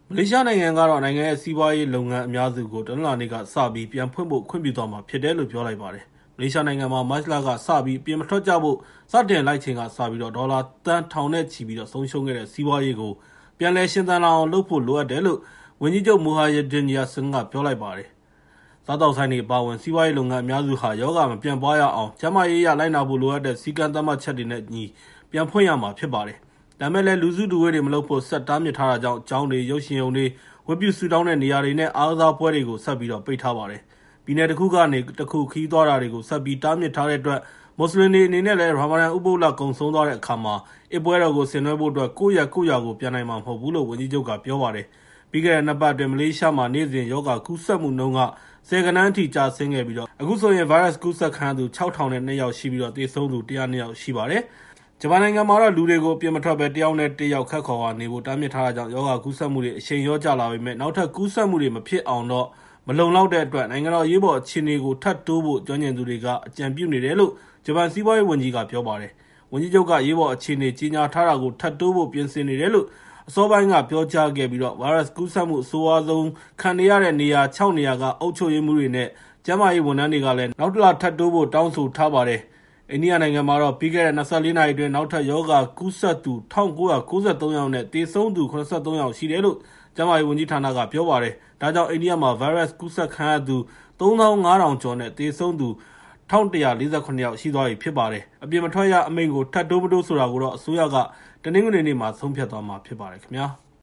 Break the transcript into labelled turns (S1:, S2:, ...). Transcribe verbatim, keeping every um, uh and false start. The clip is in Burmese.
S1: မလေးရှားနိုင်ငံကတော့နိုင်ငံရဲ့စီးပွားရေးလုပ်ငန်းအများစုကိုတနင်္လာနေ့ကစပြီးပြန်ဖွင့်ဖို့ခွင့်ပြုသွားမှာဖြစ်တယ်လို့ပြောလိုက်ပါတယ်။မလေးရှားနိုင်ငံမှာမတ်လကစပြီးပြင်မထွက်ကြဖို့စတင်လိုက်ချိန်ကစပြီးတော့ဒေါ်လာသန်းထောင်နဲ့ချီပြီးတော့ဆုံးရှုံးခဲ့တဲ့စီးပွားရေးကိုပြန်လည်ရှင်သန်လာအောင်လုပ်ဖို့လိုအပ်တယ်လို့ဝန်ကြီးချုပ်မူဟာယဒင်ယာဆင်ကပြောလိုက်ပါတယ်။စားတောက်ဆိုင်တွေပါဝင်စီးပွားရေးလုပ်ငန်းအများစုဟာယောဂမပြန့်ပွားရအောင်ကျန်းမာရေးရလိုက်နာဖို့လိုအပ်တဲ့စီကံသတ်မှတ်ချက်တွေနဲ့ညီပြန်ဖွင့်ရမှာဖြစ်ပါတယ်။ဒါမဲ့လည်းလူစုလူဝေးတွေမလုပ်ဖို့ဆက်တားမြစ်ထားတာကြောင့်အကြောင်းတွေရုပ်ရှင်ရုံတွေဝတ်ပြုဆူတောင်းတဲ့နေရာတွေနဲ့အားကစားပွဲတွေကိုဆက်ပြီးတော့ပိတ်ထားပါတယ်။ပြည်နယ်တစ်ခုကနေတစ်ခုခီးသွားတာတွေကိုဆက်ပြီးတားမြစ်ထားတဲ့အတွက်မွတ်စလင်တွေအနေနဲ့လည်းရာမာဒန်ဥပုသ်လကုံဆုံးသွားတဲ့အခါမှာအစ်ပွဲတော်ကိုဆင်နွှဲဖို့အတွက်ကိုယ့်ရက်ကိုယ့်ရွာကိုပြန်နိုင်မှာမဟုတ်ဘူးလို့ဝန်ကြီးချုပ်ကပြောပါတယ်။ပြီးခဲ့တဲ့နှစ်ပတ်အတွင်းမလေးရှားမှာနေ့စဉ်ယောဂကူးစက်မှုနှုန်းကဆယ်ကနန်းအထိကျဆင်းခဲ့ပြီးတော့အခုဆိုရင်ဗိုင်းရပ်စ်ကူးစက်ခံရသူခြောက်ထောင်နဲ့နှစ်ယောက်ရှိပြီးတော့သေဆုံးသူတစ်ရာနှစ်ယောက်ရှိပါတယ်။ဂျပန်နိုင်ငံမှာတော့လူတွေကိုအပြင်မထွက်ဘဲတယောက်နဲ့တယောက်ခတ်ခေါ်နေဖို့တားမြစ်ထားတာကြောင့်ယောဂကူးစက်မှုတွေအရှိန်ရောကျလာပေမဲ့နောက်ထပ်ကူးစက်မှုတွေမဖြစ်အောင်တော့မလုံလောက်တဲ့အတွက်နိုင်ငံတော်ရေးပေါ်အခြေအနေကိုထပ်တိုးဖို့ကျွမ်းကျင်သူတွေကအကြံပြုနေတယ်လို့ဂျပန်စီးပွားရေးဝန်ကြီးကပြောပါတယ်။ဝန်ကြီးချုပ်ကရေးပေါ်အခြေအနေကြီးညာထားတာကိုထပ်တိုးဖို့ပြင်ဆင်နေတယ်လို့အစောပိုင်းကပြောကြားခဲ့ပြီးတော့ဗိုင်းရပ်စ်ကူးစက်မှုအဆိုးအဝါးဆုံးခံနေရတဲ့နေရာခြောက်နေရာကအုပ်ချုပ်ရေးမှုတွေနဲ့ကျန်းမာရေးဝန်ထမ်းတွေကလည်းနောက်တစ်လထပ်တိုးဖို့တောင်းဆိုထားပါတယ်။အိန္ဒိယနိုင်ငံမှာတော့ပြီးခဲ့တဲ့၂၄နာရီအတွင်းနောက်ထပ်ယောဂကူးစက်သူ၁၉၉၃ယောက်နဲ့သေဆုံးသူ၇၃ယောက်ရှိတယ်လို့ကျန်းမာရေးဝန်ကြီးဌာနကပြောပါတယ်။ဒါကြောင့်အိန္ဒိယမှာဗိုင်းရပ်စ်ကူးစက်ခံရသူသုံးသောင်းငါးထောင်ကျော်နဲ့သေဆုံးသူ၁၁၄၇ယောက်ရှိသွားပြီဖြစ်ပါတယ်။အပြင်မထွက်ရအမိန့်ကိုထပ်တိုးမတိုးဆိုတာကိုတော့အစိုးရကတနင်္ဂနွေနေ့မှာဆုံးဖြတ်သွားမှာဖြစ်ပါတယ်ခင်ဗျာ။